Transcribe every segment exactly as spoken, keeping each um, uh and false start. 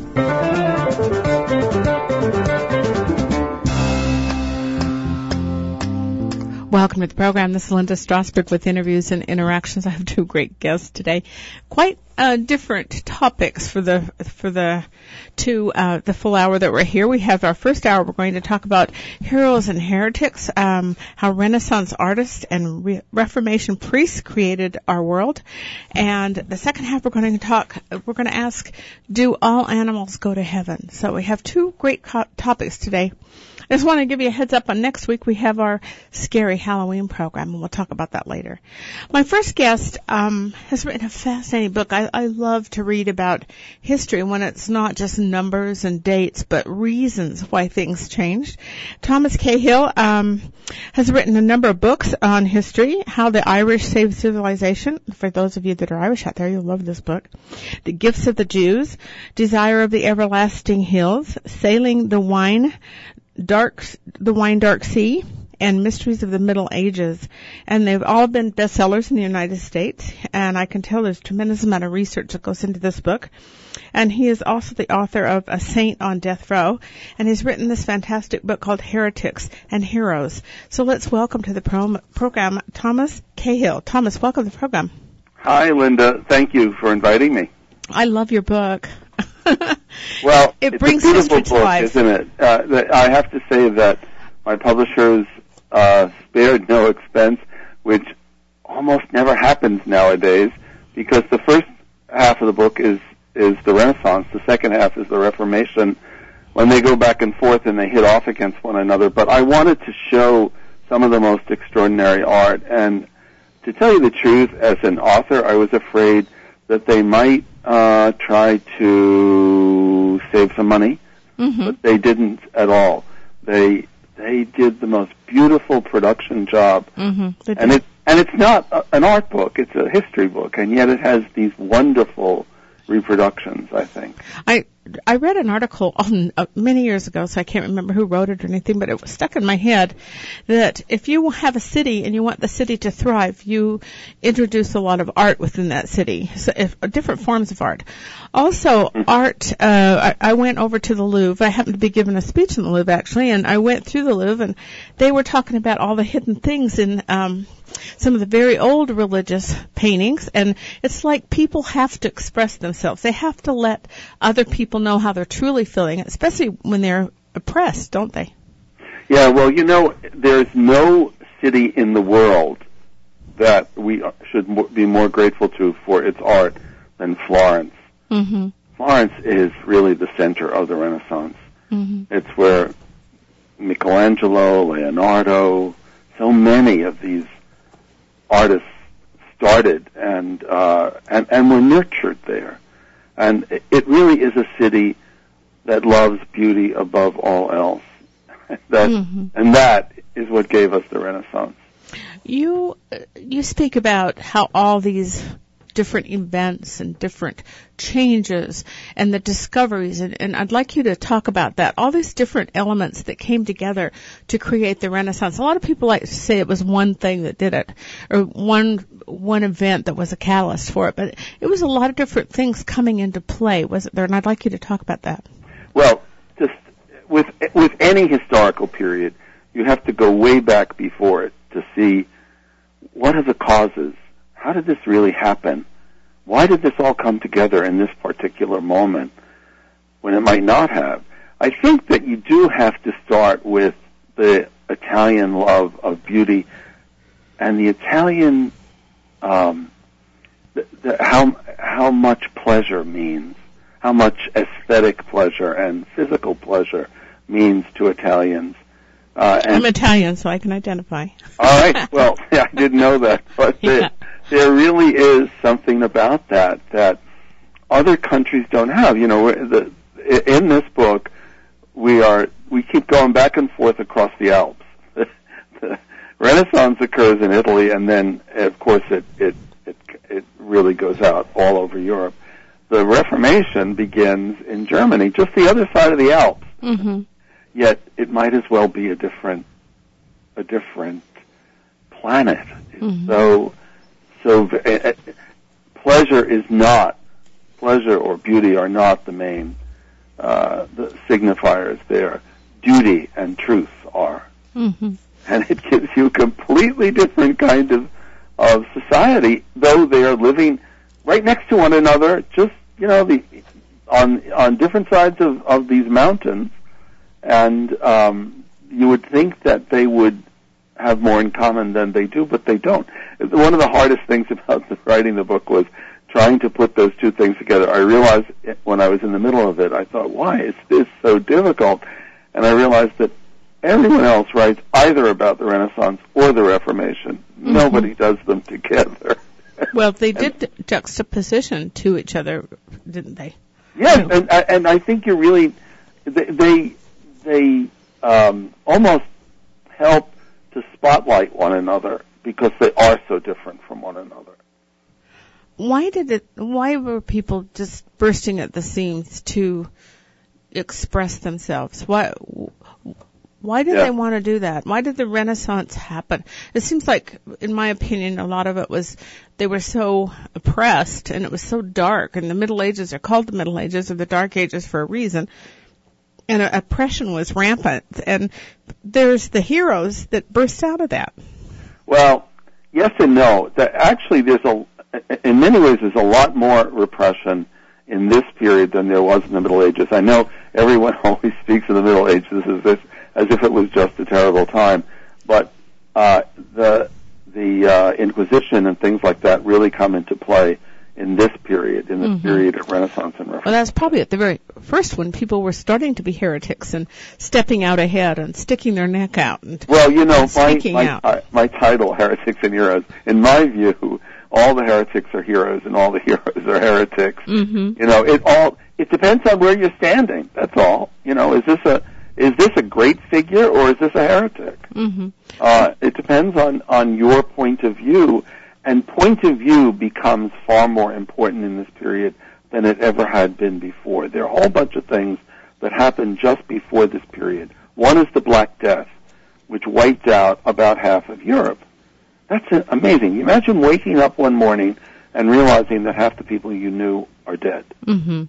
Welcome to the program. This is Linda Strasberg with Interviews and Interactions. I have two great guests today. Quite uh, different topics for the for the two uh, the full hour that we're here. We have our first hour. We're going to talk about heroes and heretics, um, how Renaissance artists and Re- Reformation priests created our world. And the second half, we're going to talk. We're going to ask, do all animals go to heaven? So we have two great co- topics today. I just want to give you a heads up on next week. We have our scary Halloween program, and we'll talk about that later. My first guest um, has written a fascinating book. I, I love to read about history when it's not just numbers and dates, but reasons why things changed. Thomas Cahill um, has written a number of books on history, How the Irish Saved Civilization. For those of you that are Irish out there, you'll love this book. The Gifts of the Jews, Desire of the Everlasting Hills, Sailing the Wine, Dark, the Wine Dark Sea, and Mysteries of the Middle Ages. And they've all been bestsellers in the United States. And I can tell there's a tremendous amount of research that goes into this book. And he is also the author of A Saint on Death Row. And he's written this fantastic book called Heretics and Heroes. So let's welcome to the pro- program Thomas Cahill. Thomas, welcome to the program. Hi, Linda. Thank you for inviting me. I love your book. Well, it it's brings a beautiful history to book, life. Isn't it? Uh, I have to say that my publishers uh, spared no expense, which almost never happens nowadays, because the first half of the book is is the Renaissance, the second half is the Reformation, when they go back and forth and they hit off against one another. But I wanted to show some of the most extraordinary art, and to tell you the truth, as an author, I was afraid that they might uh, try to save some money, mm-hmm. but they didn't at all. They they did the most beautiful production job, mm-hmm. and it and it's not a, an art book; it's a history book, and yet it has these wonderful reproductions, I think. I I read an article on, uh, many years ago, so I can't remember who wrote it or anything, but it was stuck in my head that if you have a city and you want the city to thrive, you introduce a lot of art within that city, so if, uh, different forms of art. Also, mm-hmm. art, uh, I, I went over to the Louvre. I happened to be giving a speech in the Louvre, actually, and I went through the Louvre, and they were talking about all the hidden things in um, some of the very old religious paintings, and it's like people have to express themselves. They have to let other people know how they're truly feeling, especially when they're oppressed, don't they? Yeah, well, you know, there's no city in the world that we should be more grateful to for its art than Florence. Mm-hmm. Florence is really the center of the Renaissance. Mm-hmm. It's where Michelangelo, Leonardo, so many of these artists started and uh, and, and were nurtured there. And it really is a city that loves beauty above all else. That, mm-hmm. And that is what gave us the Renaissance. You you speak about how all these different events and different changes and the discoveries, and, and I'd like you to talk about that, all these different elements that came together to create the Renaissance. A lot of people like to say it was one thing that did it, or one one event that was a catalyst for it, but it was a lot of different things coming into play, wasn't there? And I'd like you to talk about that. Well, just with with any historical period, you have to go way back before it to see what are the causes. How did this really happen? Why did this all come together in this particular moment when it might not have? I think that you do have to start with the Italian love of beauty and the Italian, um, the, the, how how much pleasure means, how much aesthetic pleasure and physical pleasure means to Italians. Uh, and I'm Italian, so I can identify. All right. Well, yeah, I didn't know that, but yeah. there, there really is something about that that other countries don't have. You know, the, in this book, we are we keep going back and forth across the Alps. The, the Renaissance occurs in Italy, and then, of course, it it it, it really goes out all over Europe. The Reformation begins in Germany, just the other side of the Alps. Mm-hmm. Yet it might as well be a different, a different planet. Mm-hmm. So, so uh, pleasure is not, pleasure or beauty are not the main uh, the signifiers there, duty and truth are. Mm-hmm. And it gives you a completely different kind of, of society, though they are living right next to one another, just, you know, the, on, on different sides of, of these mountains. And, um, you would think that they would have more in common than they do, but they don't. One of the hardest things about the, writing the book was trying to put those two things together. I realized when I was in the middle of it, I thought, why is this so difficult? And I realized that everyone else writes either about the Renaissance or the Reformation. Mm-hmm. Nobody does them together. Well, they did juxtaposition to each other, didn't they? Yes, and, and I think you really, they, they, they um, almost help to spotlight one another because they are so different from one another. Why did it, why were people just bursting at the seams to express themselves? Why, why did yeah. they want to do that? Why did the Renaissance happen? It seems like, in my opinion, a lot of it was they were so oppressed and it was so dark, and the Middle Ages are called the Middle Ages or the Dark Ages for a reason. And oppression was rampant, and there's the heroes that burst out of that. Well, yes and no. That actually, there's a, in many ways, there's a lot more repression in this period than there was in the Middle Ages. I know everyone always speaks of the Middle Ages as if, as if it was just a terrible time, but uh, the the uh, Inquisition and things like that really come into play in this period, in the mm-hmm. period of Renaissance and Reformation. Well, that's probably at the very first when people were starting to be heretics and stepping out ahead and sticking their neck out and well, you know, my my, out. uh, my title, Heretics and Heroes, in my view, all the heretics are heroes and all the heroes are heretics. Mm-hmm. You know, it all it depends on where you're standing. That's all. You know, is this a is this a great figure or is this a heretic? Mm-hmm. Uh, it depends on on your point of view. And point of view becomes far more important in this period than it ever had been before. There are a whole bunch of things that happened just before this period. One is the Black Death, which wiped out about half of Europe. That's amazing. Imagine waking up one morning and realizing that half the people you knew are dead. Mm-hmm.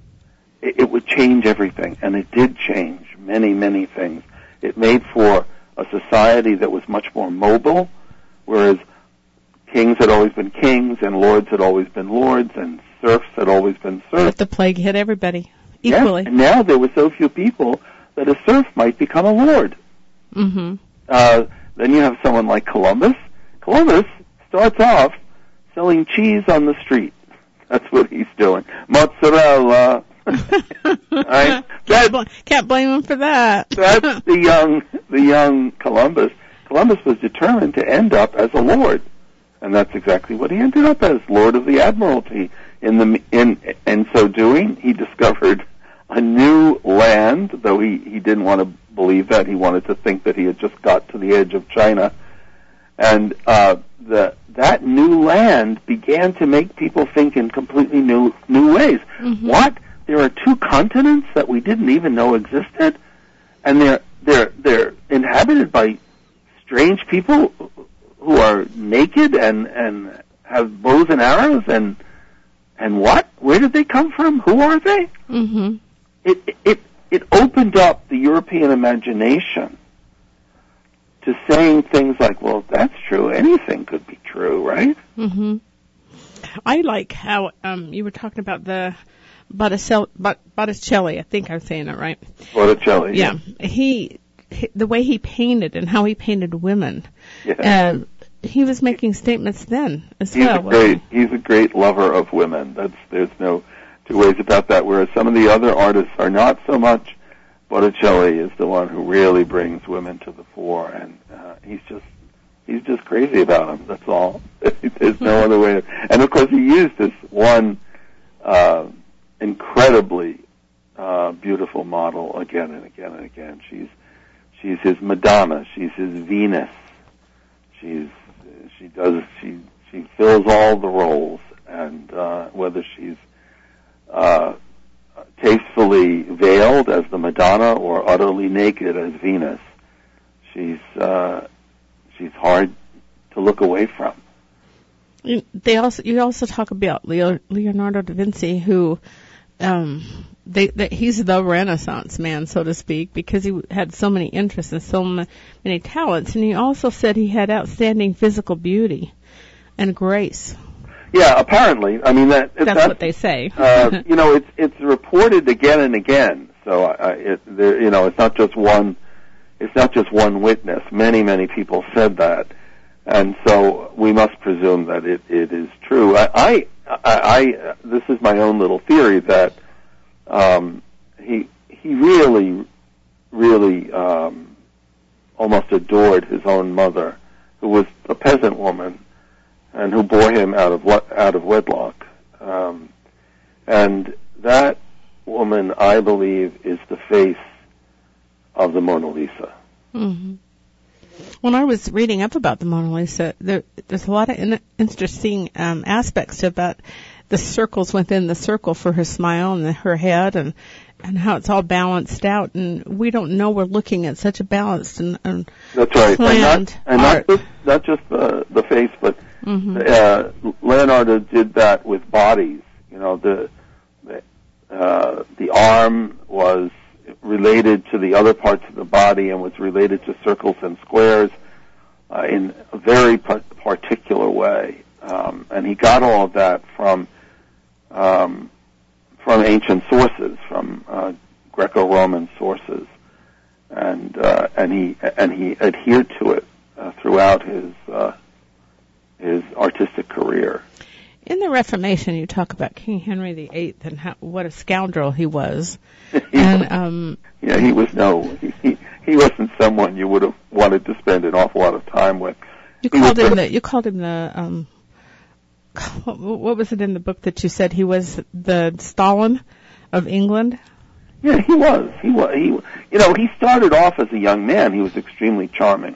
It, it would change everything, and it did change many, many things. It made for a society that was much more mobile, whereas kings had always been kings, and lords had always been lords, and serfs had always been serfs. But the plague hit everybody equally. Yes, and now there were so few people that a serf might become a lord. Mm-hmm. Uh, then you have someone like Columbus. Columbus starts off selling cheese on the street. That's what he's doing. Mozzarella. Right? Can't, bl- can't blame him for that. That's the young, the young Columbus. Columbus was determined to end up as a lord. And that's exactly what he ended up as, Lord of the Admiralty. In the in in so doing, he discovered a new land, though he, he didn't want to believe that. He wanted to think that he had just got to the edge of China. And uh, the that new land began to make people think in completely new new ways. Mm-hmm. What? There are two continents that we didn't even know existed, and they're they're they're inhabited by strange people who are naked and, and have bows and arrows and and what? Where did they come from? Who are they? Mm-hmm. It it it opened up the European imagination to saying things like, "Well, that's true. Anything could be true, right?" Mm-hmm. I like how um, you were talking about the Botticelli, Botticelli. I think I'm saying it right. Botticelli. Yeah, yeah. he. The way he painted and how he painted women, yeah. uh, he was making statements then as he's well. A great, he's a great lover of women. That's there's no two ways about that. Whereas some of the other artists are not so much. Botticelli is the one who really brings women to the fore, and uh, he's just he's just crazy about them. That's all. There's no other way. To, and of course, he used this one uh, incredibly uh, beautiful model again and again and again. She's She's his Madonna. She's his Venus. She's she does she she fills all the roles, and uh, whether she's uh, tastefully veiled as the Madonna or utterly naked as Venus, she's uh, she's hard to look away from. They also you also talk about Leo, Leonardo da Vinci, who um, they, that he's the Renaissance man, so to speak, because he had so many interests and so many talents. And he also said he had outstanding physical beauty and grace. Yeah, apparently. I mean, that that's, that's what they say. uh, you know, it's it's reported again and again. So I, it, there, you know, it's not just one. It's not just one witness. Many, many people said that, and so we must presume that it, it is true. I, I, I, I this is my own little theory that um, he he really, really um, almost adored his own mother, who was a peasant woman, and who bore him out of out of wedlock, um, and that woman, I believe, is the face of the Mona Lisa. Mm-hmm. When I was reading up about the Mona Lisa, there, there's a lot of in, interesting um, aspects about the circles within the circle for her smile and the, her head, and and how it's all balanced out. And we don't know we're looking at such a balanced and, and that's right, planned and not, and art. not just not just the the face, but mm-hmm. uh, Leonardo did that with bodies. You know, the the, uh, the arm was related to the other parts of the body and was related to circles and squares uh, in a very p- particular way. Um, and he got all of that from um, from ancient sources, from uh, Greco-Roman sources, and uh, and he and he adhered to it uh, throughout his uh, his artistic career. In the Reformation, you talk about King Henry the Eighth and how, what a scoundrel he was. and um, yeah, he was no, he, he wasn't someone you would have wanted to spend an awful lot of time with. You he called him the. You called him the. Um, what, what was it in the book that you said he was the Stalin of England? Yeah, he was. He was. He, you know, he started off as a young man. He was extremely charming.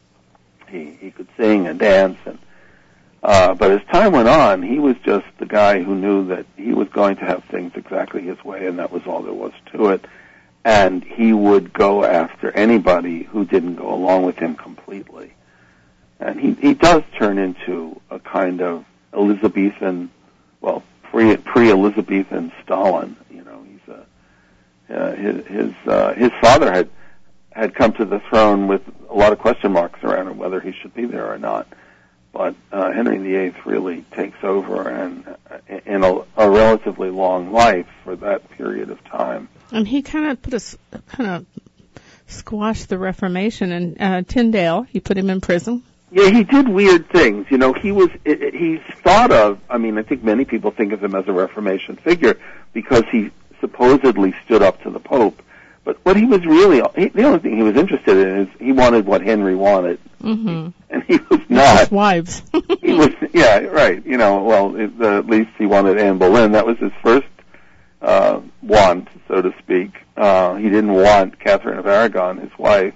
He he could sing and dance and. Uh, but as time went on, he was just the guy who knew that he was going to have things exactly his way, and that was all there was to it. And he would go after anybody who didn't go along with him completely. And he, he does turn into a kind of Elizabethan, well, pre, pre-Elizabethan Stalin. You know, he's a, uh, his, his, uh, his father had, had come to the throne with a lot of question marks around him, whether he should be there or not. But uh, Henry the Eighth really takes over, and uh, in a, a relatively long life for that period of time. And he kind of put a kind of squashed the Reformation. And uh, Tyndale, he put him in prison. Yeah, he did weird things. You know, he was it, it, he's thought of. I mean, I think many people think of him as a Reformation figure because he supposedly stood up to the Pope. But what he was really, he, the only thing he was interested in is he wanted what Henry wanted. Mm-hmm. And he was not. His wives. he was, yeah, right. You know, well, it, uh, at least he wanted Anne Boleyn. That was his first uh, want, so to speak. Uh, he didn't want Catherine of Aragon, his wife.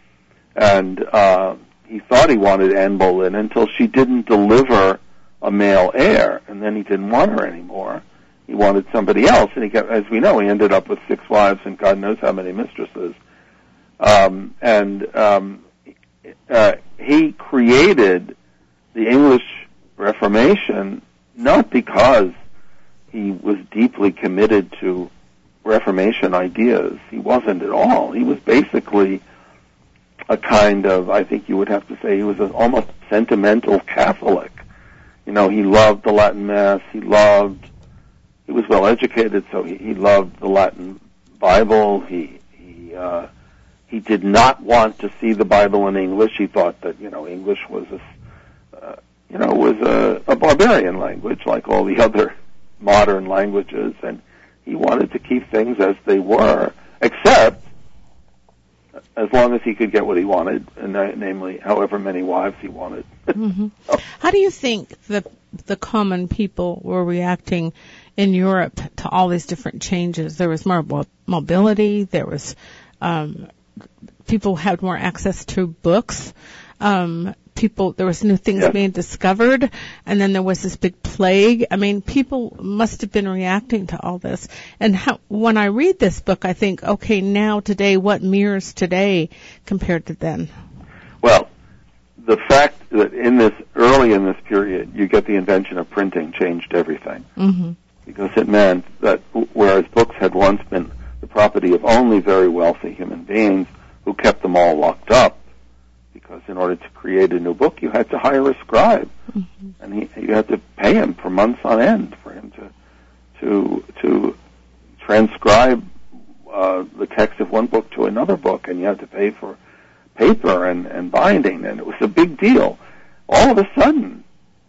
And uh, he thought he wanted Anne Boleyn until she didn't deliver a male heir. And then he didn't want her anymore. He wanted somebody else, and he kept, as we know, he ended up with six wives and God knows how many mistresses. Um, and um, uh, he created the English Reformation not because he was deeply committed to Reformation ideas. He wasn't at all. He was basically a kind of, I think you would have to say, he was an almost sentimental Catholic. You know, he loved the Latin Mass. He loved He was well educated, so he, he loved the Latin Bible. He he uh, he did not want to see the Bible in English. He thought that you know English was a uh, you know was a, a barbarian language like all the other modern languages, and he wanted to keep things as they were, except as long as he could get what he wanted, and uh, namely, however many wives he wanted. Mm-hmm. How do you think the the common people were reacting in Europe to all these different changes? There was more mobility. There was um, people had more access to books. Um, people, there was new things yeah. being discovered, and then there was this big plague. I mean, people must have been reacting to all this. And how, when I read this book, I think, okay, now today, what mirrors today compared to then? Well, the fact that in this early in this period, you get the invention of printing changed everything. Mm-hmm. Because it meant that whereas books had once been the property of only very wealthy human beings who kept them all locked up, because in order to create a new book, you had to hire a scribe, mm-hmm. and he, you had to pay him for months on end for him to to to transcribe uh, the text of one book to another book, and you had to pay for paper and, and binding, and it was a big deal. All of a sudden,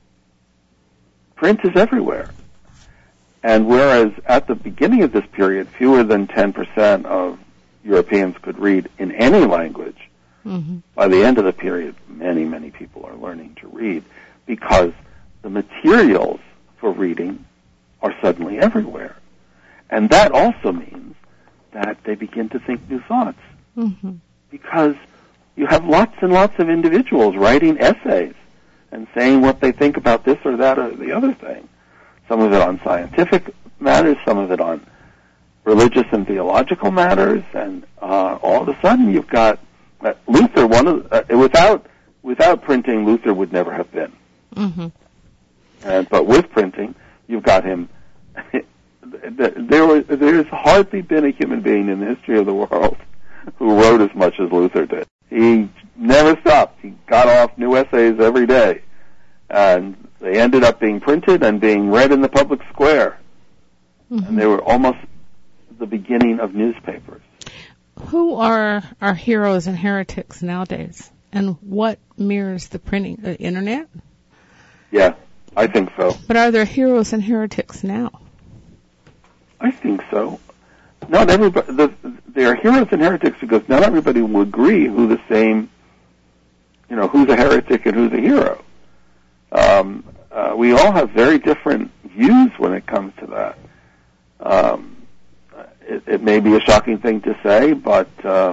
print is everywhere. And whereas at the beginning of this period, fewer than ten percent of Europeans could read in any language, mm-hmm. by the end of the period, many, many people are learning to read because the materials for reading are suddenly everywhere. And that also means that they begin to think new thoughts, mm-hmm. because you have lots and lots of individuals writing essays and saying what they think about this or that or the other thing. Some of it on scientific matters, some of it on religious and theological matters, and uh, all of a sudden you've got uh, Luther. One of uh, without without printing, Luther would never have been. Mm-hmm. And but with printing, you've got him. there was there's hardly been a human being in the history of the world who wrote as much as Luther did. He never stopped. He got off new essays every day, and they ended up being printed and being read in the public square. Mm-hmm. And they were almost the beginning of newspapers. Who are our heroes and heretics nowadays? And what mirrors the printing? The internet? Yeah, I think so. But are there heroes and heretics now? I think so. Not everybody. The, there are heroes and heretics because not everybody will agree who the same, you know, who's a heretic and who's a hero. Um, uh, we all have very different views when it comes to that. Um, it, it may be a shocking thing to say, but uh,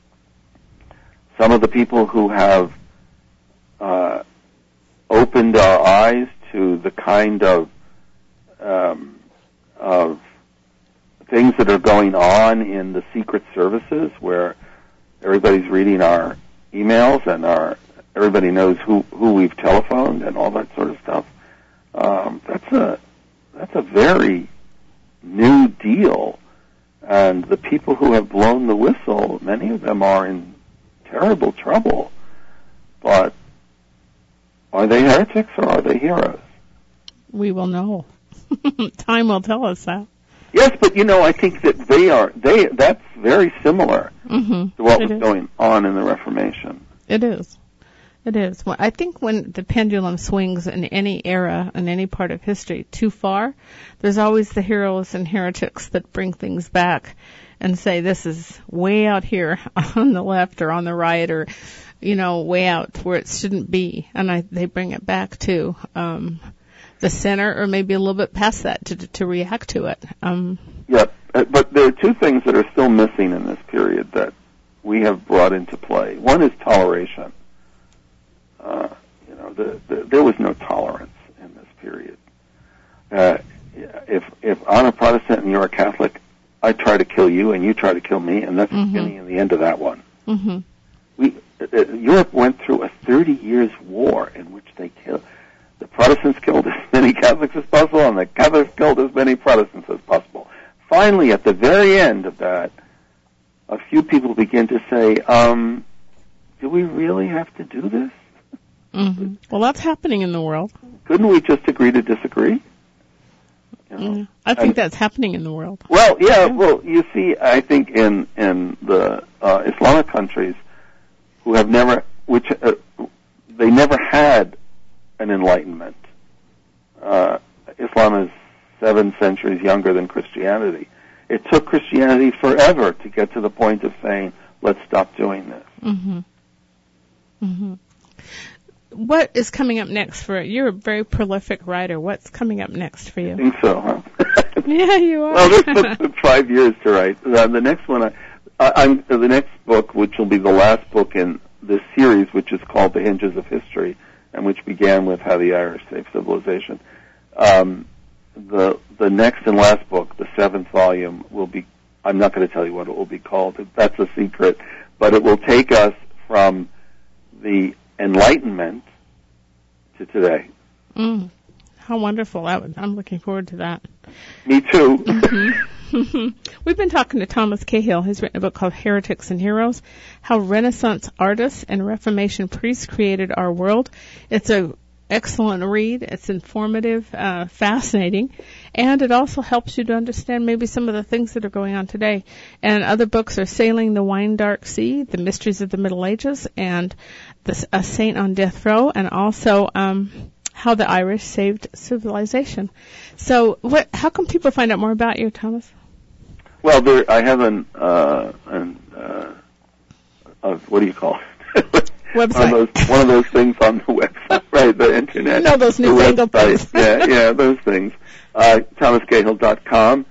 some of the people who have uh, opened our eyes to the kind of um, of things that are going on in the secret services, where everybody's reading our emails and our everybody knows who, who we've telephoned and all that sort of stuff. Um, that's a that's a very new deal, and the people who have blown the whistle, many of them are in terrible trouble. But are they heretics or are they heroes? We will know. Time will tell us that. Yes, but you know, I think that they are they. That's very similar mm-hmm. to what it was is. going on in the Reformation. It is. It is. Well, I think when the pendulum swings in any era, in any part of history, too far, there's always the heroes and heretics that bring things back and say this is way out here on the left or on the right, or, you know, way out where it shouldn't be. And I, they bring it back to um, the center, or maybe a little bit past that to to react to it. Um, yeah, but there are two things that are still missing in this period that we have brought into play. One is toleration. Uh, you know, the, the, there was no tolerance in this period. Uh, if if I'm a Protestant and you're a Catholic, I try to kill you and you try to kill me, and that's mm-hmm. the beginning and the end of that one. Mm-hmm. We uh, Europe went through a thirty years war in which they killed the Protestants killed as many Catholics as possible, and the Catholics killed as many Protestants as possible. Finally, at the very end of that, a few people begin to say, um, "Do we really have to do this?" Mm-hmm. Well, that's happening in the world. Couldn't we just agree to disagree? You know? Yeah, I think and, that's happening in the world. Well, yeah, yeah. Well, you see, I think in in the uh, Islamic countries, who have never, which uh, they never had an enlightenment. Uh, Islam is seven centuries younger than Christianity. It took Christianity forever to get to the point of saying, "Let's stop doing this." Mm-hmm. Mm-hmm. What is coming up next for you? You're a very prolific writer. What's coming up next for you? I think so, huh? Yeah, you are. Well, this book took five years to write. Uh, the next one, I, I, I'm uh, the next book, which will be the last book in this series, which is called The Hinges of History, and which began with How the Irish Saved Civilization. Um, the the next and last book, the seventh volume, will be. I'm not going to tell you what it will be called. That's a secret. But it will take us from the Enlightenment to today. Mm, how wonderful. That would, I'm looking forward to that. Me too. Mm-hmm. been talking to Thomas Cahill. He's written a book called Heretics and Heroes, How Renaissance Artists and Reformation Priests Created Our World. It's a excellent read. It's informative, uh, fascinating, and it also helps you to understand maybe some of the things that are going on today. And other books are Sailing the Wine Dark Sea, The Mysteries of the Middle Ages, and the, A Saint on Death Row, and also um, How the Irish Saved Civilization. So what, how can people find out more about you, Thomas? Well, there, I have an, uh, an uh, uh, what do you call it? Website. One of, those, one of those things on the website, right, the internet. No, those newfangled things. yeah, yeah, those things. Uh, thomas cahill dot com,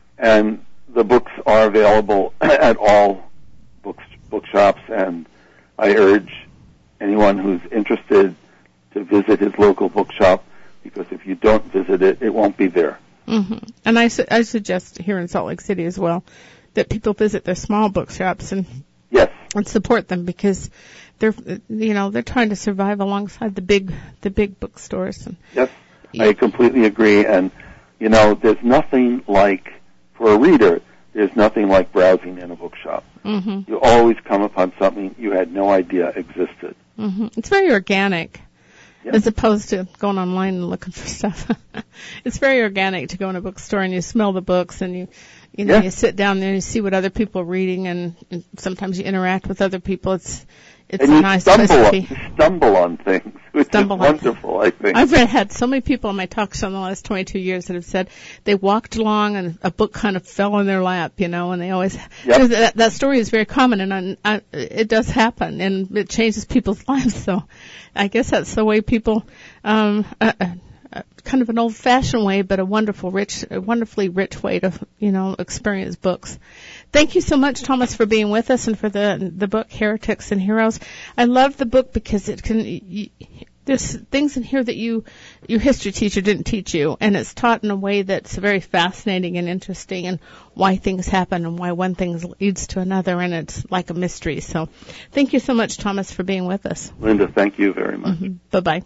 and the books are available at all books, bookshops, and I urge anyone who's interested to visit his local bookshop, because if you don't visit it, it won't be there. Mm-hmm. And I, su- I suggest here in Salt Lake City as well that people visit their small bookshops and yes, and support them, because they're, you know, they're trying to survive alongside the big, the big bookstores. And, yes, yeah. I completely agree. And you know, there's nothing like, for a reader, there's nothing like browsing in a bookshop. Mm-hmm. You always come upon something you had no idea existed. Mm-hmm. It's very organic, Yep. as opposed to going online and looking for stuff. It's very organic to go in a bookstore and you smell the books and you, you know, Yeah. you sit down there and you see what other people are reading, and, and sometimes you interact with other people. It's it's and a you nice stumble place to on, be. you stumble on things, which Stumble is on wonderful, I think. I've read, had so many people on my talk show in the last twenty-two years that have said they walked along and a book kind of fell in their lap, you know, and they always, Yep. that, that story is very common, and I, I, it does happen, and it changes people's lives. So I guess that's the way people, um, uh, uh, kind of an old-fashioned way, but a wonderful, rich, a wonderfully rich way to, you know, experience books. Thank you so much, Thomas, for being with us and for the the book Heretics and Heroes. I love the book because it can. You, there's things in here that you, your history teacher didn't teach you, and it's taught in a way that's very fascinating and interesting, and why things happen and why one thing leads to another, and it's like a mystery. So, thank you so much, Thomas, for being with us. Linda, thank you very much. Mm-hmm. Bye bye.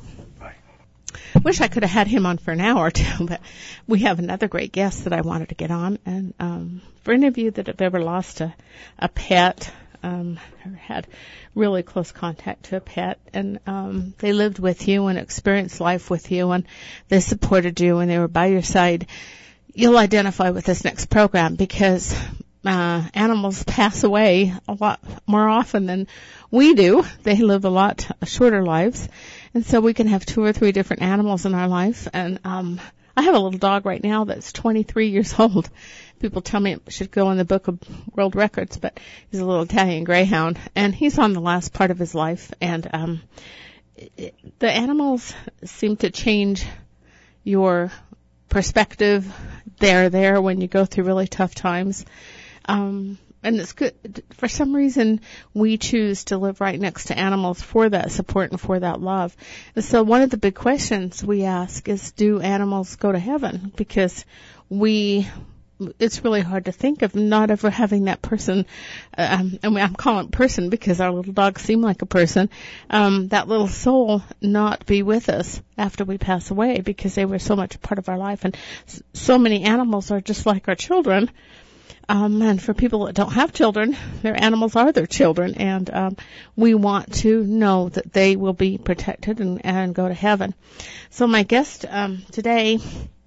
Wish I could have had him on for an hour or two, but we have another great guest that I wanted to get on. And um, for any of you that have ever lost a, a pet, um, or had really close contact to a pet, and um, they lived with you and experienced life with you, and they supported you and they were by your side, you'll identify with this next program, because uh, animals pass away a lot more often than we do. They live a lot shorter lives. And so we can have two or three different animals in our life. And um I have a little dog right now that's twenty-three years old. People tell me it should go in the book of world records, but he's a little Italian greyhound, and he's on the last part of his life. And um it, the animals seem to change your perspective. They're there when you go through really tough times. Um And it's good. For some reason, we choose to live right next to animals for that support and for that love. And so one of the big questions we ask is, do animals go to heaven? Because we, it's really hard to think of not ever having that person, um, and I'm calling it person because our little dogs seem like a person, um, that little soul not be with us after we pass away, because they were so much a part of our life. And so many animals are just like our children. Um, and for people that don't have children, their animals are their children, and um, we want to know that they will be protected and, and go to heaven. So my guest um, today,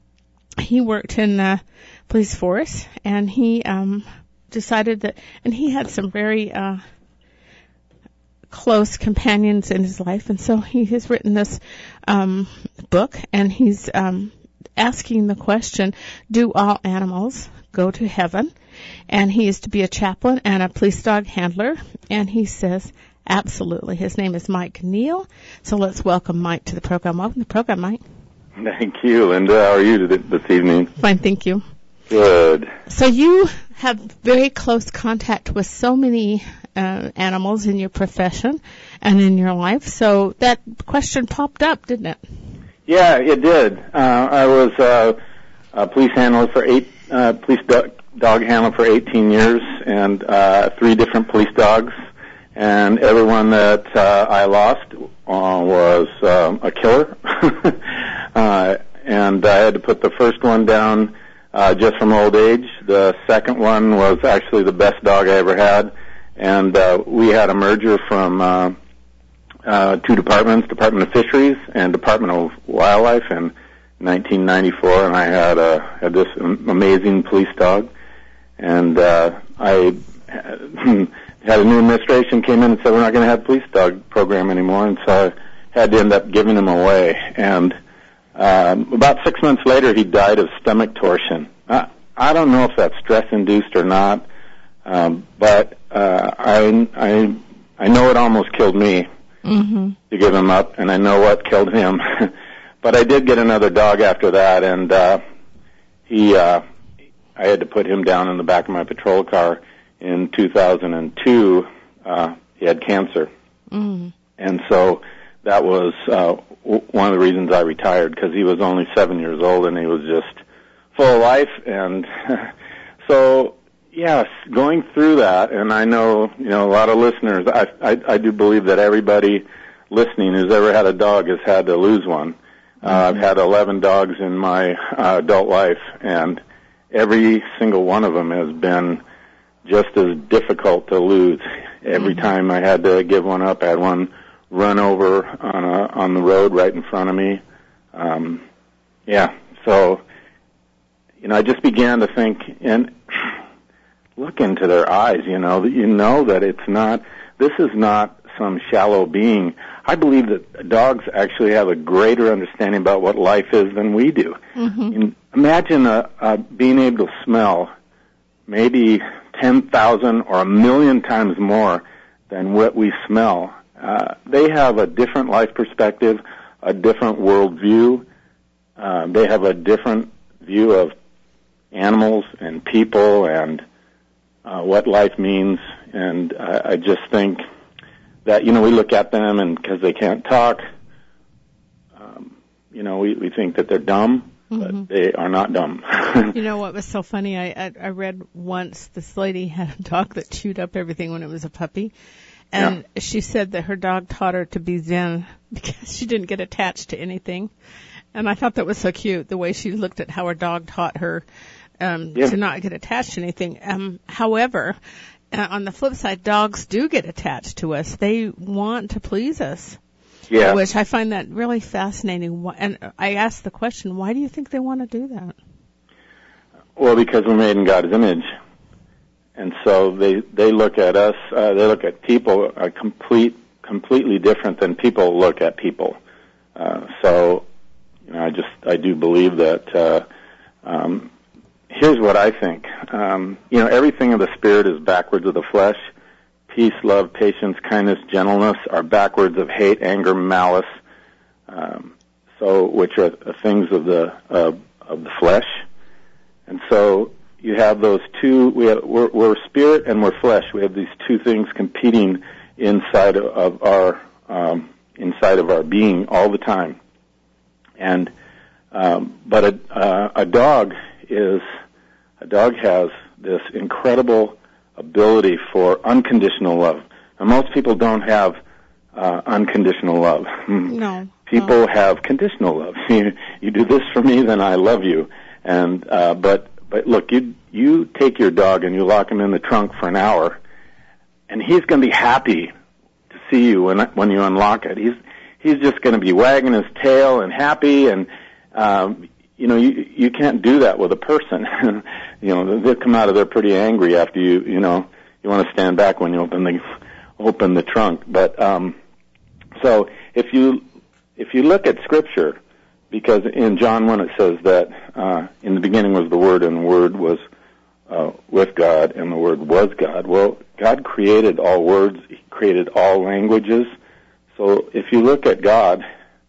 he worked in the police force, and he um, decided that, and he had some very uh, close companions in his life, and so he has written this um, book, and he's um, asking the question, do all animals go to heaven? And he is to be a chaplain and a police dog handler. And he says, absolutely. His name is Mike Neal. So let's welcome Mike to the program. Welcome to the program, Mike. Thank you, Linda. How are you this evening? Fine, thank you. Good. So you have very close contact with so many uh, animals in your profession and in your life. So that question popped up, didn't it? Yeah, it did. Uh, I was uh, a police handler for eight, uh, police do- dog handler for eighteen years, and uh, three different police dogs. And everyone that uh, I lost uh, was um, a killer. uh, and I had to put the first one down uh, just from old age. The second one was actually the best dog I ever had, and uh, we had a merger from uh, uh, two departments, Department of Fisheries and Department of Wildlife in nineteen ninety-four, and I had uh, had this amazing police dog, and uh, I had a new administration came in and said we're not going to have a police dog program anymore, and so I had to end up giving him away. And um, about six months later, he died of stomach torsion. I, I don't know if that's stress-induced or not, um, but uh, I, I I know it almost killed me mm-hmm. to give him up, and I know what killed him. But I did get another dog after that, and uh, he uh, I had to put him down in the back of my patrol car. In two thousand two, uh, he had cancer. Mm. And so that was uh, w- one of the reasons I retired, because he was only seven years old and he was just full of life. And so, yes, going through that, and I know, you know, a lot of listeners, I, I, I do believe that everybody listening who's ever had a dog has had to lose one. Uh, mm-hmm. I've had eleven dogs in my uh, adult life, and every single one of them has been just as difficult to lose. Every mm-hmm. time I had to give one up, I had one run over on a, on the road right in front of me. Um, yeah, so, you know, I just began to think and look into their eyes, you know, that you know that it's not, this is not some shallow being. I believe that dogs actually have a greater understanding about what life is than we do. Mm-hmm. Imagine a, a being able to smell maybe ten thousand or a million times more than what we smell. Uh, they have a different life perspective, a different world view. Uh, they have a different view of animals and people and uh, what life means. And uh, I just think that, you know, we look at them and because they can't talk, um, you know, we, we think that they're dumb. Mm-hmm. But they are not dumb. You know what was so funny? I, I I read once this lady had a dog that chewed up everything when it was a puppy, and yeah. she said that her dog taught her to be zen because she didn't get attached to anything. And I thought that was so cute, the way she looked at how her dog taught her um, yeah. to not get attached to anything. Um, however, uh, on the flip side, dogs do get attached to us. They want to please us. Yeah. Which I find that really fascinating. And I asked the question, why do you think they want to do that? Well, because we're made in God's image. And so they, they look at us, uh, they look at people uh, complete, completely different than people look at people. Uh, so, you know, I just, I do believe that, uh, um, here's what I think. Um, you know, everything of the Spirit is backwards of the flesh. Peace, love, patience, kindness, gentleness are backwards of hate, anger, malice, um, so which are things of the uh, of the flesh. And so you have those two. We have, we're, we're spirit and we're flesh. We have these two things competing inside of our um, inside of our being all the time. And um, but a, uh, a dog is a dog has this incredible ability for unconditional love. Now, most people don't have uh, unconditional love. No. People no. have conditional love. You, you do this for me, then I love you. And uh, but but look, you you take your dog and you lock him in the trunk for an hour, and he's going to be happy to see you when when you unlock it. He's he's just going to be wagging his tail and happy, and um, you know you you can't do that with a person. You know, they'll come out of there pretty angry after you, you know, you want to stand back when you open the, open the trunk. But, um, so if you, if you look at Scripture, because in John one it says that, uh, in the beginning was the Word, and the Word was, uh, with God, and the Word was God. Well, God created all words, He created all languages. So if you look at God,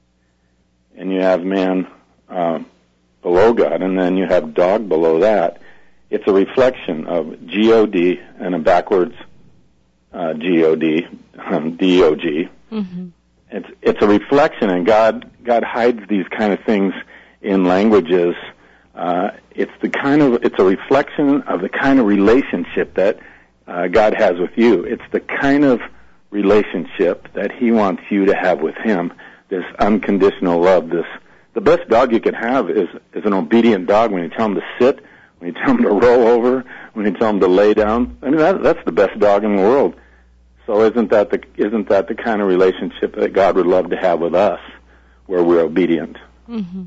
and you have man, uh, below God, and then you have dog below that, it's a reflection of G O D and a backwards uh, G O D, um, D O G. Mm-hmm. It's it's a reflection, and God God hides these kind of things in languages. Uh, it's the kind of it's a reflection of the kind of relationship that uh, God has with you. It's the kind of relationship that He wants you to have with Him. This unconditional love. This the best dog you can have is is an obedient dog. When you tell him to sit, when you tell them to roll over, when you tell them to lay down. I mean, that, that's the best dog in the world. So isn't that the isn't that the kind of relationship that God would love to have with us, where we're obedient? Mm-hmm.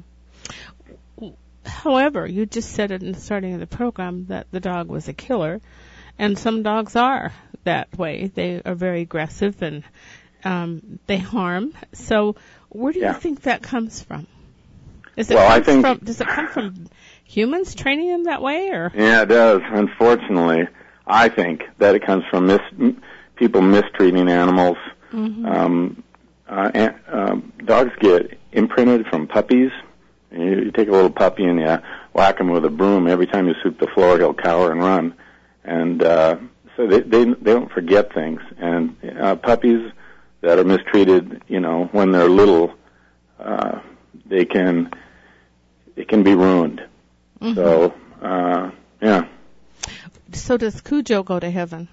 However, you just said it in the starting of the program that the dog was a killer, and some dogs are that way. They are very aggressive and um, they harm. So where do you yeah. think that comes from? Is it well, I think from, does it come from humans training them that way, or? Yeah, it does. Unfortunately, I think that it comes from mis- people mistreating animals. Mm-hmm. Um, uh, and, um, dogs get imprinted from puppies. You, you take a little puppy and you whack him with a broom. Every time you sweep the floor, he'll cower and run. And uh, so they, they they don't forget things. And uh, puppies that are mistreated, you know, when they're little, uh, they can it can be ruined. Mm-hmm. So uh, yeah. So does Cujo go to heaven?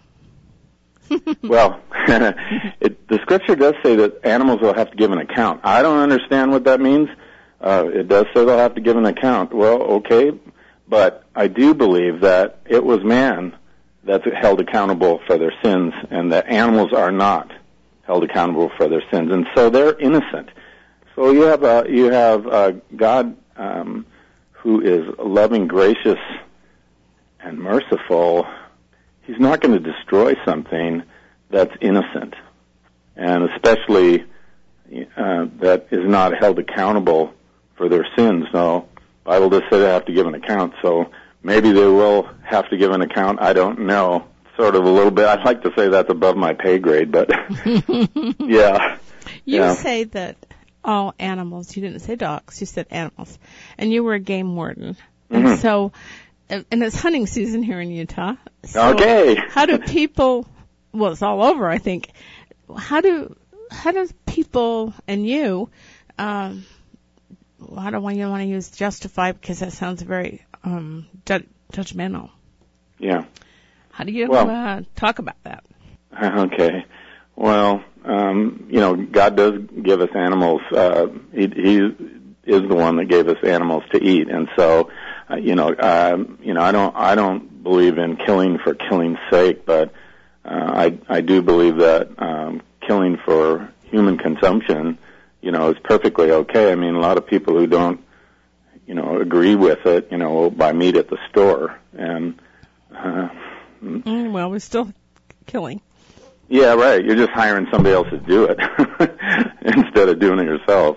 Well, it, the scripture does say that animals will have to give an account. I don't understand what that means. Uh, it does say they'll have to give an account. Well, okay, but I do believe that it was man that's held accountable for their sins, and that animals are not held accountable for their sins, and so they're innocent. So you have a, you have a God um, who is loving, gracious, and merciful. He's not going to destroy something that's innocent, and especially uh, that is not held accountable for their sins. No, the Bible does say they have to give an account, so maybe they will have to give an account. I don't know. Sort of a little bit. I'd like to say that's above my pay grade, but yeah. You yeah. say that all animals, you didn't say dogs, you said animals, and you were a game warden. And mm-hmm. so, and it's hunting season here in Utah. So okay. How do people, well, it's all over, I think. How do, how do people and you, um, I don't want you want to use justify because that sounds very um, ju- judgmental. Yeah. How do you well, uh, talk about that? Okay. Well, um, you know, God does give us animals. Uh, he, he is the one that gave us animals to eat, and so, uh, you know, um, you know, I don't, I don't believe in killing for killing's sake, but uh, I, I do believe that um, killing for human consumption, you know, is perfectly okay. I mean, a lot of people who don't, you know, agree with it, you know, will buy meat at the store, and uh, mm, well, we're still killing. Yeah, right. You're just hiring somebody else to do it instead of doing it yourself.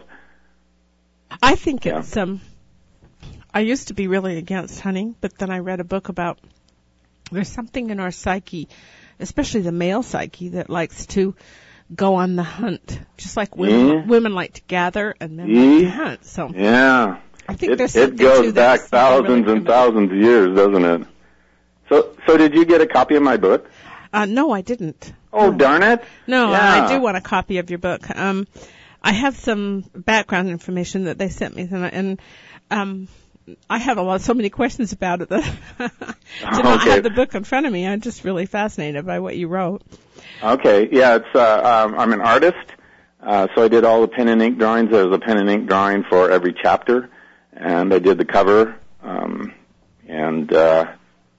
I think yeah. it's um. I used to be really against hunting, but then I read a book about there's something in our psyche, especially the male psyche, that likes to go on the hunt, just like women yeah. women like to gather and men yeah. like to hunt. So yeah, I think it, there's it something goes to back that, thousands really and thousands of years, doesn't it? So, so did you get a copy of my book? Uh, no, I didn't. Oh, no. darn it! No, yeah. I do want a copy of your book. Um, I have some background information that they sent me, and, and um, I have a lot, so many questions about it that to not okay. have the book in front of me. I'm just really fascinated by what you wrote. Okay, yeah, it's uh, um, I'm an artist, uh, so I did all the pen and ink drawings. There was a pen and ink drawing for every chapter, and I did the cover, um, and uh,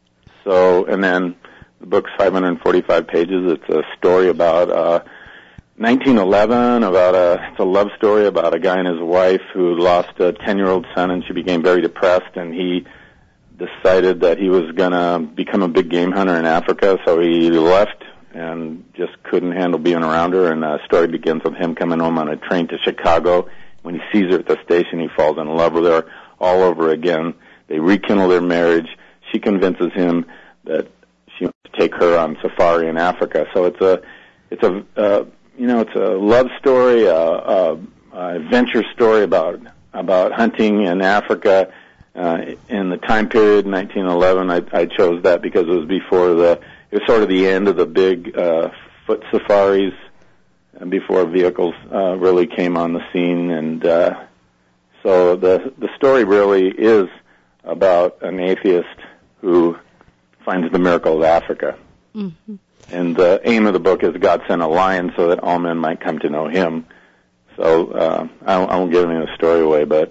so and then the book's five hundred forty-five pages. It's a story about uh, nineteen eleven, about a it's a love story about a guy and his wife who lost a ten-year-old son, and she became very depressed, and he decided that he was going to become a big game hunter in Africa, so he left and just couldn't handle being around her, and the story begins with him coming home on a train to Chicago. When he sees her at the station, he falls in love with her all over again. They rekindle their marriage. She convinces him that she wants to take her on safari in Africa. So it's a, it's a, uh, you know, it's a love story, a, a, a adventure story about about hunting in Africa uh, in the time period nineteen eleven. I, I chose that because it was before the, it was sort of the end of the big uh, foot safaris, and before vehicles uh, really came on the scene, and uh, so the the story really is about an atheist who finds the miracle of Africa. Mm-hmm. And the aim of the book is God sent a lion so that all men might come to know him. So uh, I, I won't give any of the story away, but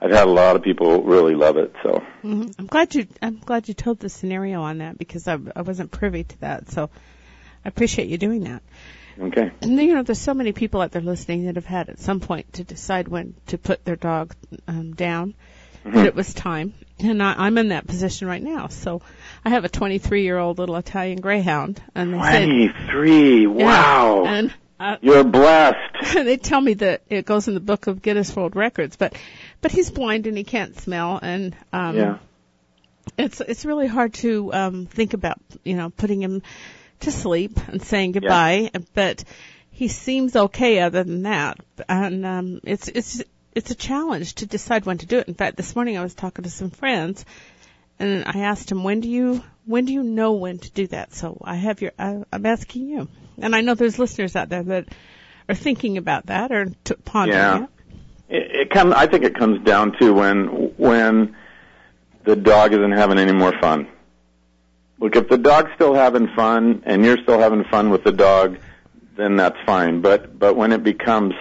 I've had a lot of people really love it. So mm-hmm. I'm glad you I'm glad you told the scenario on that, because I, I wasn't privy to that. So I appreciate you doing that. Okay. And you know, there's so many people out there listening that have had at some point to decide when to put their dog um, down, mm-hmm. that it was time. And I, I'm in that position right now. So I have a twenty-three-year-old little Italian Greyhound, and they twenty-three, said, wow. Yeah, and uh, you're blessed. They tell me that it goes in the book of Guinness World Records, but but he's blind and he can't smell, and um, yeah. it's it's really hard to um, think about, you know, putting him to sleep and saying goodbye, yeah. but he seems okay other than that, and um, it's it's it's a challenge to decide when to do it. In fact, this morning I was talking to some friends, and I asked them, when do you when do you know when to do that? So I have your I, I'm asking you, and I know there's listeners out there that are thinking about that or t- pondering yeah. it. It, it comes. I think it comes down to when when the dog isn't having any more fun. Look, if the dog's still having fun and you're still having fun with the dog, then that's fine. But but when it becomes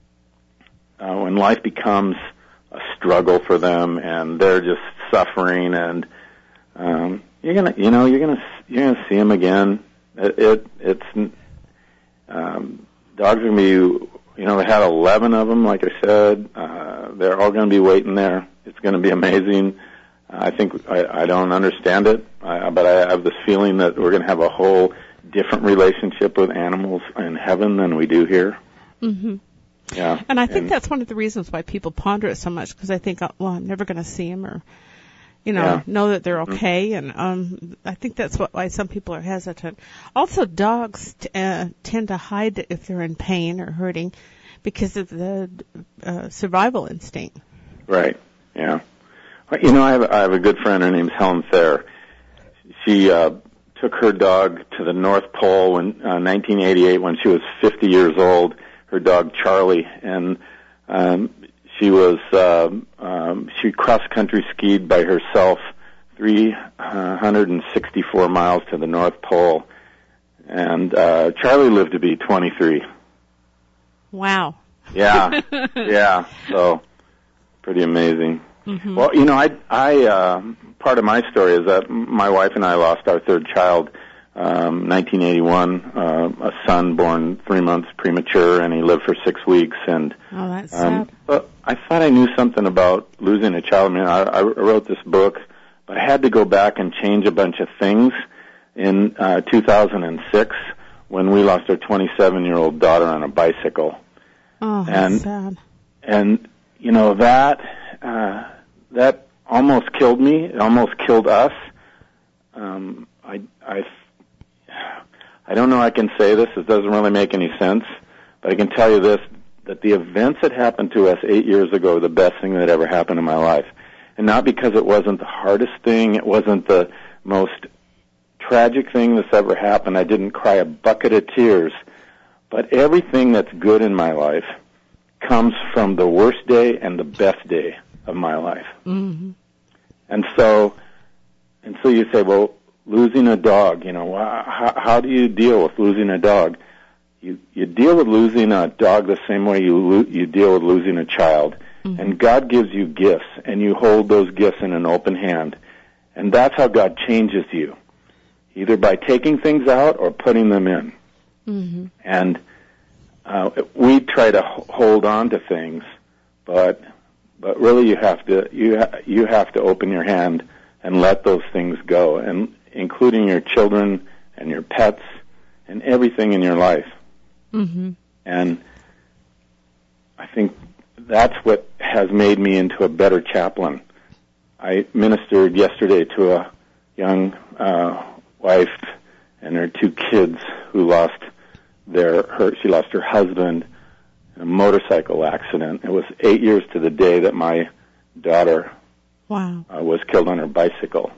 uh, when life becomes a struggle for them and they're just suffering, and um, you're gonna you know you're gonna you're gonna see them again. It, it it's um, dogs are gonna be, you know, they had eleven of them, like I said. Uh, they're all gonna be waiting there. It's gonna be amazing. I think I, I don't understand it, uh, but I have this feeling that we're going to have a whole different relationship with animals in heaven than we do here. Mm-hmm. Yeah, and I think and, that's one of the reasons why people ponder it so much, because I think, well, I'm never going to see them, or you know, yeah. know that they're okay, and um, I think that's what why some people are hesitant. Also, dogs t- uh, tend to hide if they're in pain or hurting because of the uh, survival instinct. Right. Yeah. You know, I have, I have a good friend. Her name's Helen Thayer. She uh, took her dog to the North Pole in uh, nineteen eighty-eight when she was fifty years old. Her dog Charlie, and um, she was uh, um, she cross country skied by herself three hundred sixty-four miles to the North Pole, and uh, Charlie lived to be twenty-three. Wow. Yeah, yeah. So pretty amazing. Mm-hmm. Well, you know, I, I, uh, part of my story is that my wife and I lost our third child, um, nineteen eighty-one, uh, a son born three months premature, and he lived for six weeks. And, oh, that's um, sad. but I thought I knew something about losing a child. I mean, I, I wrote this book, but I had to go back and change a bunch of things in, uh, two thousand six when we lost our twenty-seven-year-old daughter on a bicycle. Oh, that's and, sad. And, you know, that, Uh, that almost killed me. It almost killed us. Um, I, I, I don't know I can say this. It doesn't really make any sense. But I can tell you this, that the events that happened to us eight years ago are the best thing that ever happened in my life. And not because it wasn't the hardest thing. It wasn't the most tragic thing that's ever happened. I didn't cry a bucket of tears. But everything that's good in my life comes from the worst day and the best day of my life. Mm-hmm. And so, and so you say, well, losing a dog, you know, how, how do you deal with losing a dog? You, you deal with losing a dog the same way you, lo- you deal with losing a child. Mm-hmm. And God gives you gifts, and you hold those gifts in an open hand. And that's how God changes you, either by taking things out or putting them in. Mm-hmm. And uh, we try to h- hold on to things, but but really you have to you ha- you have to open your hand and let those things go, and including your children and your pets and everything in your life. Mm-hmm. And I think that's what has made me into a better chaplain. I ministered yesterday to a young uh, wife and her two kids who lost their her she lost her husband in a motorcycle accident. It was eight years to the day that my daughter wow. uh, was killed on her bicycle.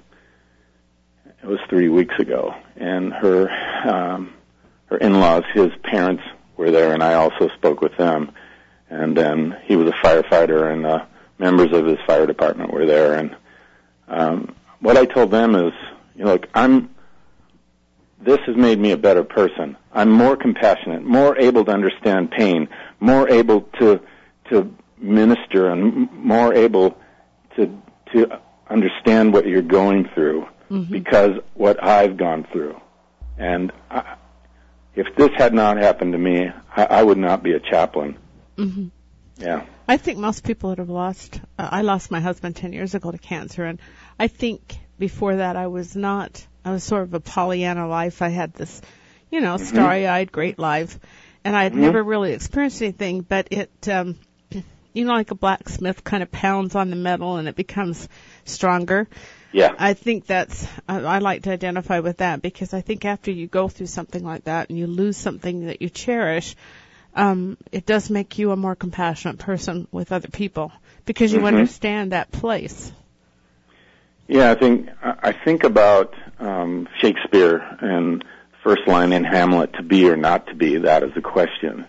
It was three weeks ago, and her um, her in-laws, his parents, were there, and I also spoke with them. And then he was a firefighter, and uh, members of his fire department were there. And um, what I told them is, you know, look, I'm. This has made me a better person. I'm more compassionate, more able to understand pain, more able to to minister and more able to to understand what you're going through mm-hmm. because what I've gone through. And I, if this had not happened to me, I, I would not be a chaplain. Mm-hmm. Yeah. I think most people that have lost, uh, I lost my husband ten years ago to cancer, and I think before that I was not, I was sort of a Pollyanna life. I had this, you know, mm-hmm. starry-eyed, great life, and I had mm-hmm. never really experienced anything, but it, um, you know, like a blacksmith kind of pounds on the metal and it becomes stronger. Yeah. I think that's, I, I like to identify with that because I think after you go through something like that and you lose something that you cherish, um, it does make you a more compassionate person with other people because you mm-hmm. understand that place. Yeah, I think, I think about, um, Shakespeare and first line in Hamlet, to be or not to be, that is the question.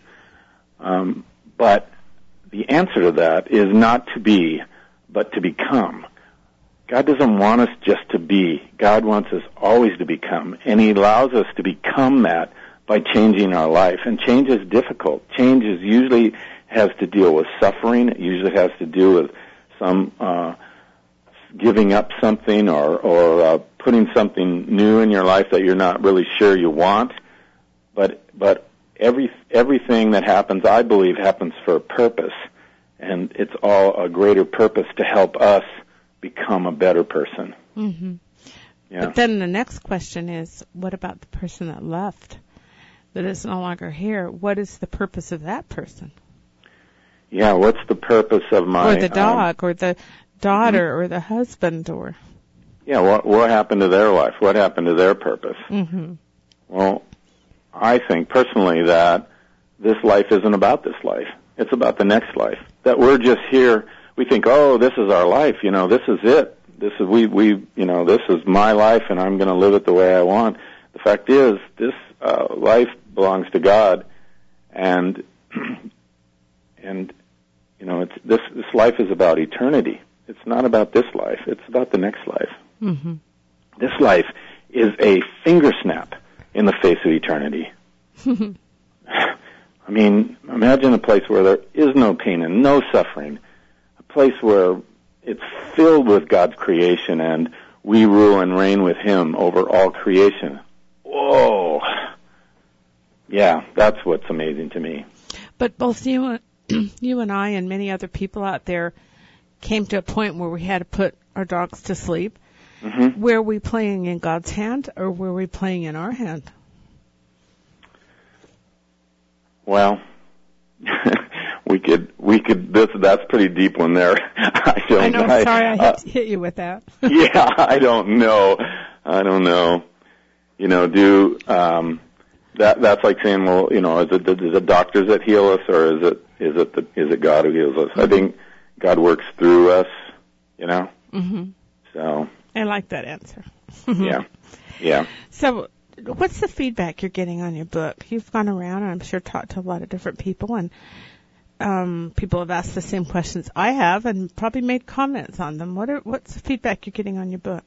Um, but the answer to that is not to be, but to become. God doesn't want us just to be. God wants us always to become. And He allows us to become that by changing our life. And change is difficult. Change is usually has to deal with suffering. It usually has to do with some uh giving up something or, or uh, putting something new in your life that you're not really sure you want. But but every everything that happens, I believe, happens for a purpose. And it's all a greater purpose to help us become a better person. Mm-hmm. Yeah. But then the next question is, what about the person that left, that is no longer here? What is the purpose of that person? Yeah, what's the purpose of my... Or the dog, um, or the daughter, mm-hmm. or the husband, or... Yeah, what, what happened to their life? What happened to their purpose? Mm-hmm. Well, I think personally that this life isn't about this life. It's about the next life. That we're just here... We think, oh, this is our life, you know, this is it. This is, we, we, you know, this is my life and I'm going to live it the way I want. The fact is, this, uh, life belongs to God and, and, you know, it's, this, this life is about eternity. It's not about this life. It's about the next life. Mm-hmm. This life is a finger snap in the face of eternity. I mean, imagine a place where there is no pain and no suffering. Place where it's filled with God's creation and we rule and reign with Him over all creation. Whoa. Yeah, that's what's amazing to me. But both you and, you and I and many other people out there came to a point where we had to put our dogs to sleep. Mm-hmm. Were we playing in God's hand or were we playing in our hand? Well... We could, we could, this, that's pretty deep one there. I don't I know, I, sorry, I uh, hit, hit you with that. Yeah, I don't know. I don't know. You know, do, um, that, that's like saying, well, you know, is it the, is it doctors that heal us or is it, is it the, is it God who heals us? Mm-hmm. I think God works through us, you know? Mm-hmm. So. I like that answer. Yeah. Yeah. So, what's the feedback you're getting on your book? You've gone around and I'm sure talked to a lot of different people and Um, people have asked the same questions I have and probably made comments on them. What are, what's the feedback you're getting on your book?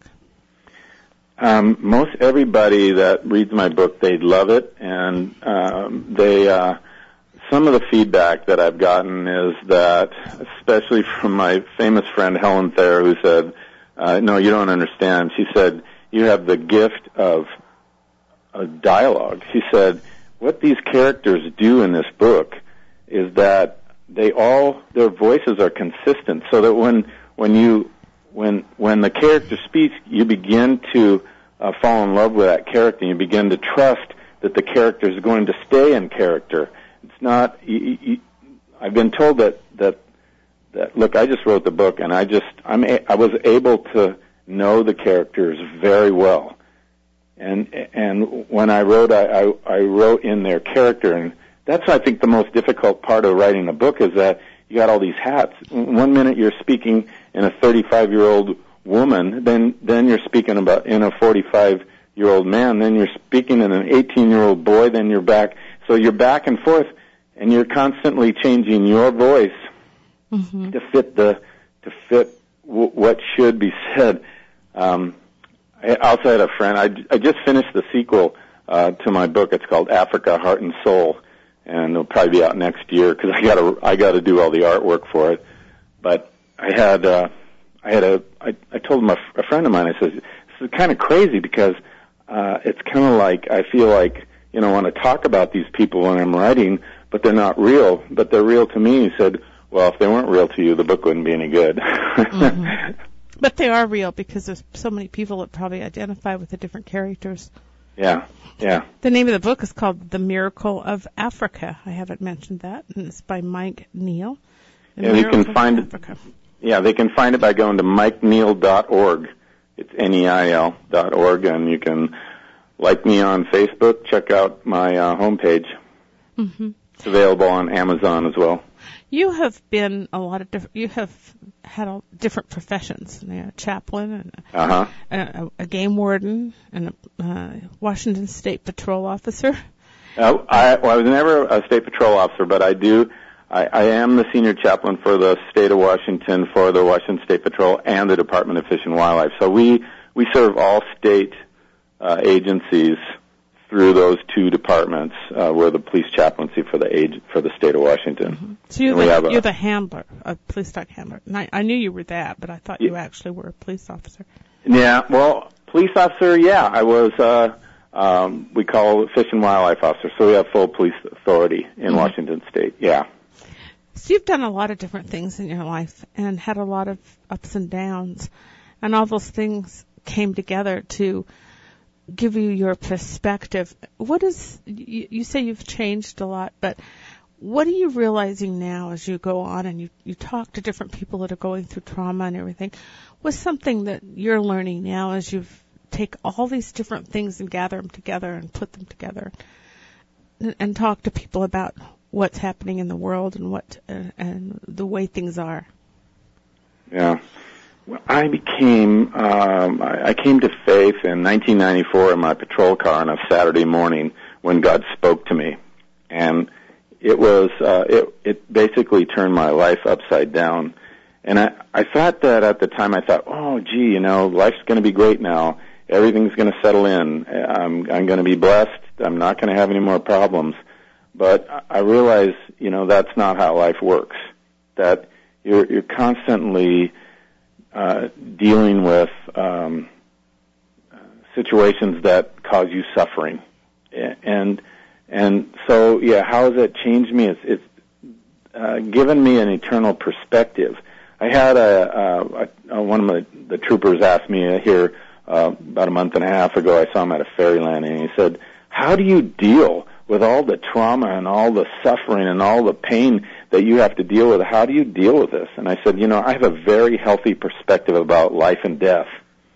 Um, most everybody that reads my book, they love it, and um, they. Uh, some of the feedback that I've gotten is that, especially from my famous friend Helen Thayer, who said, uh, "No, you don't understand." She said, "You have the gift of a dialogue." She said, "What these characters do in this book is that they all, their voices are consistent, so that when when you when when the character speaks, you begin to uh, fall in love with that character. And you begin to trust that the character is going to stay in character. It's not. You, you, I've been told that that that look, I just wrote the book, and I just I'm a, I was able to know the characters very well, and and when I wrote, I I, I wrote in their character and. That's, I think, the most difficult part of writing a book is that you got all these hats. One minute you're speaking in a thirty-five-year-old woman, then then you're speaking about in a forty-five-year-old man, then you're speaking in an eighteen-year-old boy, then you're back. So you're back and forth, and you're constantly changing your voice mm-hmm. to fit the to fit w- what should be said. Um, I also had a friend. I, I just finished the sequel uh, to my book. It's called Africa, Heart and Soul. and it'll probably be out next year because I got to I got to do all the artwork for it. But I had uh, I had a I, I told my a friend of mine, I said, this is kind of crazy because uh, it's kind of like I feel like, you know, I want to talk about these people when I'm writing, but they're not real, but they're real to me. He said, well, if they weren't real to you, the book wouldn't be any good. Mm-hmm. But they are real because there's so many people that probably identify with the different characters. Yeah, yeah. The name of the book is called The Miracle of Africa. I haven't mentioned that, and it's by Mike Neal. The yeah, you Miracle can find of Africa. it. Yeah, they can find it by going to mike neal dot org. It's N E I L dot org, and you can like me on Facebook. Check out my uh, homepage. Mm-hmm. It's available on Amazon as well. You have been a lot of different. You have had a, different professions: you know, a chaplain, and a, uh-huh. a, a game warden, and a uh, Washington State Patrol officer. Uh, I, well, I was never a state patrol officer, but I do. I, I am the senior chaplain for the state of Washington, for the Washington State Patrol, and the Department of Fish and Wildlife. So we we serve all state uh, agencies through those two departments. Uh, we're the police chaplaincy for the age, for the state of Washington. Mm-hmm. So you're, the, you're a, the handler, a police dog handler. And I, I knew you were that, but I thought yeah. you actually were a police officer. Yeah, well, police officer, yeah, I was. Uh, um, we call it fish and wildlife officer, so we have full police authority in mm-hmm. Washington State. Yeah. So you've done a lot of different things in your life and had a lot of ups and downs, and all those things came together to give you your perspective. What is, you, you say you've changed a lot, but what are you realizing now as you go on and you, you talk to different people that are going through trauma and everything? What's something that you're learning now as you take all these different things and gather them together and put them together and, and talk to people about what's happening in the world and what uh, and the way things are? Yeah. Well, I became, um, I, I came to faith in nineteen ninety-four in my patrol car on a Saturday morning when God spoke to me. And it was, uh, it, it basically turned my life upside down. And I, I thought that at the time, I thought, oh, gee, you know, life's going to be great now. Everything's going to settle in. I'm, I'm going to be blessed. I'm not going to have any more problems. But I realized, you know, that's not how life works. That you're, you're constantly Uh, dealing with um, situations that cause you suffering, and and so yeah, how has it changed me? It's, it's uh, given me an eternal perspective. I had a, a, a one of my, the troopers asked me here uh, about a month and a half ago. I saw him at a Fairyland, and he said, "How do you deal with all the trauma and all the suffering and all the pain that you have to deal with? How do you deal with this?" And I said, you know, I have a very healthy perspective about life and death.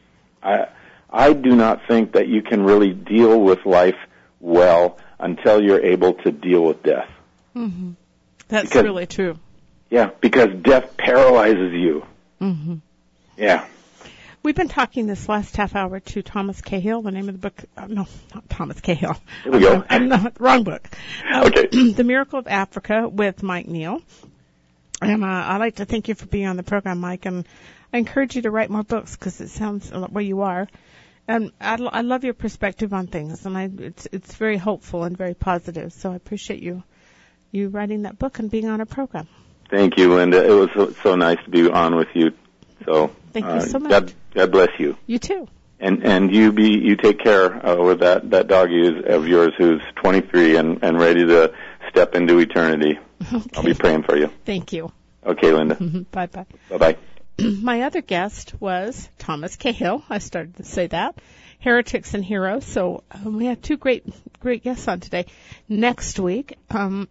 I, I do not think that you can really deal with life well until you're able to deal with death. Mm-hmm. That's because, really true. Yeah, because death paralyzes you. Mm-hmm. Yeah. We've been talking this last half hour to Thomas Cahill. The name of the book, uh, no, not Thomas Cahill. Here we go. I'm not, wrong book. Um, okay. The Miracle of Africa with Mike Neal. And uh, I'd like to thank you for being on the program, Mike. And I encourage you to write more books because it sounds where you are. And I, I love your perspective on things, and I, it's it's very hopeful and very positive. So I appreciate you you writing that book and being on our program. Thank you, Linda. It was so, so nice to be on with you. So thank uh, you so much. God, God bless you. You too. And and you be you take care uh, with that that doggy of yours who's twenty-three and and ready to step into eternity. Okay. I'll be praying for you. Thank you. Okay, Linda. Bye bye. Bye bye. My other guest was Thomas Cahill. I started to say that. Heretics and Heroes. So um, we have two great great guests on today. Next week, um,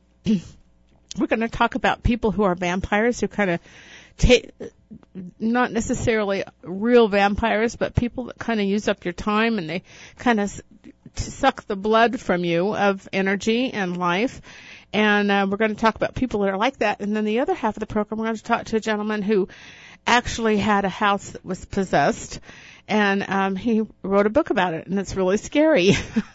we're going to talk about people who are vampires, who kind of take, not necessarily real vampires, but people that kind of use up your time and they kind of suck the blood from you of energy and life. And uh, we're going to talk about people that are like that. And then the other half of the program, we're going to talk to a gentleman who actually had a house that was possessed. And um, he wrote a book about it, and it's really scary.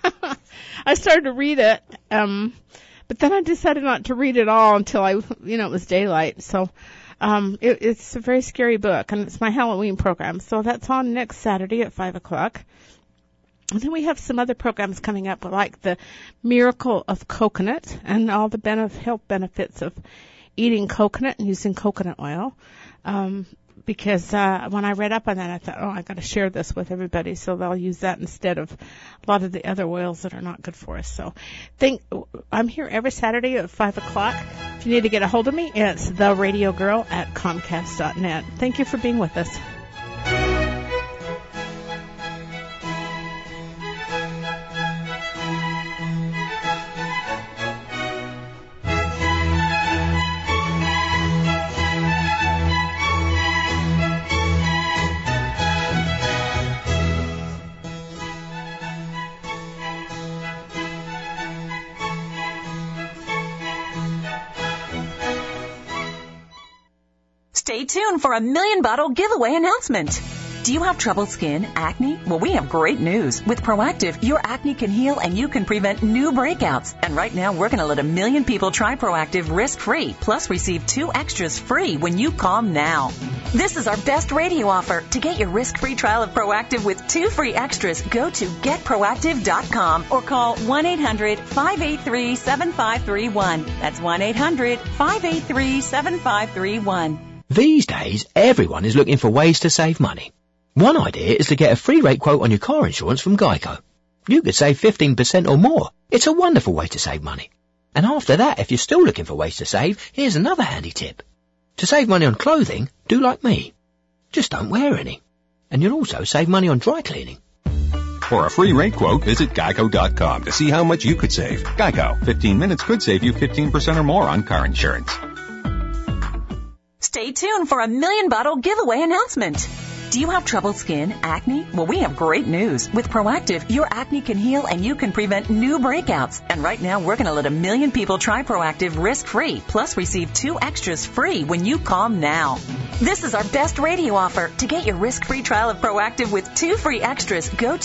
I started to read it, um, but then I decided not to read it all until I, you know, it was daylight. So um, it, it's a very scary book, and it's my Halloween program. So that's on next Saturday at five o'clock. And then we have some other programs coming up, like the Miracle of Coconut and all the benef- health benefits of eating coconut and using coconut oil. Um, because uh, when I read up on that, I thought, oh, I got to share this with everybody, so they'll use that instead of a lot of the other oils that are not good for us. So, think I'm here every Saturday at five o'clock. If you need to get a hold of me, it's the radio girl at comcast dot net. Thank you for being with us. Stay tuned for a million bottle giveaway announcement. Do you have troubled skin, acne? Well, we have great news. With Proactiv, your acne can heal and you can prevent new breakouts. And right now, we're going to let a million people try Proactiv risk-free, plus receive two extras free when you call now. This is our best radio offer. To get your risk-free trial of Proactiv with two free extras, go to get proactiv dot com or call one eight hundred five eight three seven five three one. That's one eight hundred five eight three seven five three one. These days, everyone is looking for ways to save money. One idea is to get a free rate quote on your car insurance from Geico. You could save fifteen percent or more. It's a wonderful way to save money. And after that, if you're still looking for ways to save, here's another handy tip. To save money on clothing, do like me. Just don't wear any. And you'll also save money on dry cleaning. For a free rate quote, visit geico dot com to see how much you could save. Geico. fifteen minutes could save you fifteen percent or more on car insurance. Stay tuned for a million bottle giveaway announcement. Do you have troubled skin, acne? Well, we have great news. With Proactiv, your acne can heal and you can prevent new breakouts. And right now, we're going to let a million people try Proactiv risk-free, plus receive two extras free when you call now. This is our best radio offer. To get your risk-free trial of Proactiv with two free extras, go to